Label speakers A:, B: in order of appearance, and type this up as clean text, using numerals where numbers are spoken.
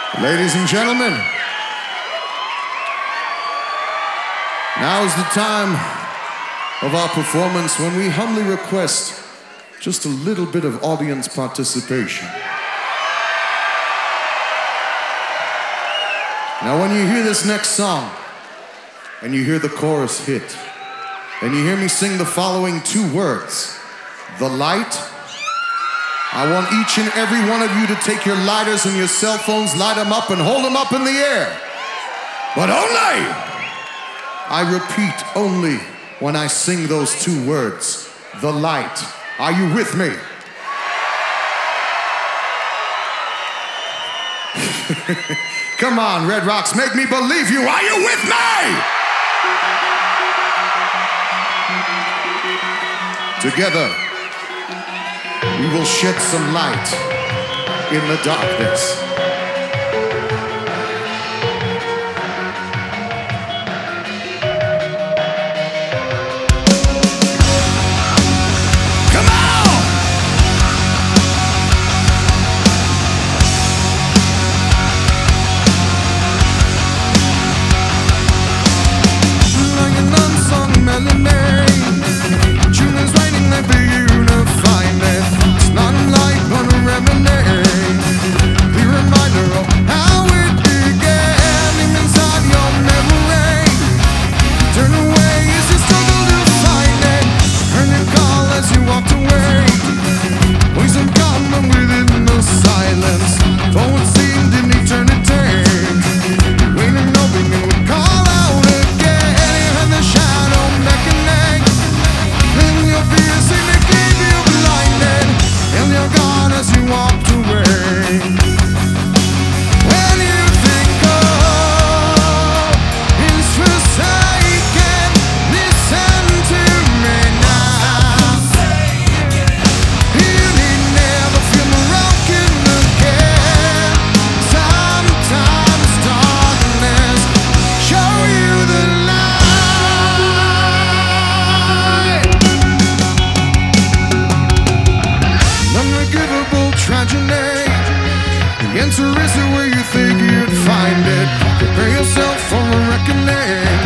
A: Ladies and gentlemen, now is the time of our performance when we humbly request just a little bit of audience participation. Now when you hear this next song, and you hear the chorus hit, and you hear me sing the following two words, the light, I want each and every one of you to take your lighters and your cell phones, light them up and hold them up in the air. But only, I repeat, only when I sing those two words, the light. Are you with me? Come on, Red Rocks, make me believe you. Are you with me? Together, we will shed some light in the darkness. Come on! Like an unsung melody, tune is waiting there for you to find it. It's not like but a remedy, the reminder of how it began. Deep inside your memory, turn away as you struggle to find it. Heard your call as you walked away. Ways of coming within the silence. Forward seemed an eternity. Waiting, hoping it would call out again. You had the shadow beckoning, and your fears seemed to keep you blinded. And you're gone as you walked away. When you think all is forsaken, listen to me now. You need never feel broken again. Sometimes darkness show you the light. Unforgivable tragedy. The answer isn't where you think you'd find it. Prepare yourself for a reckoning.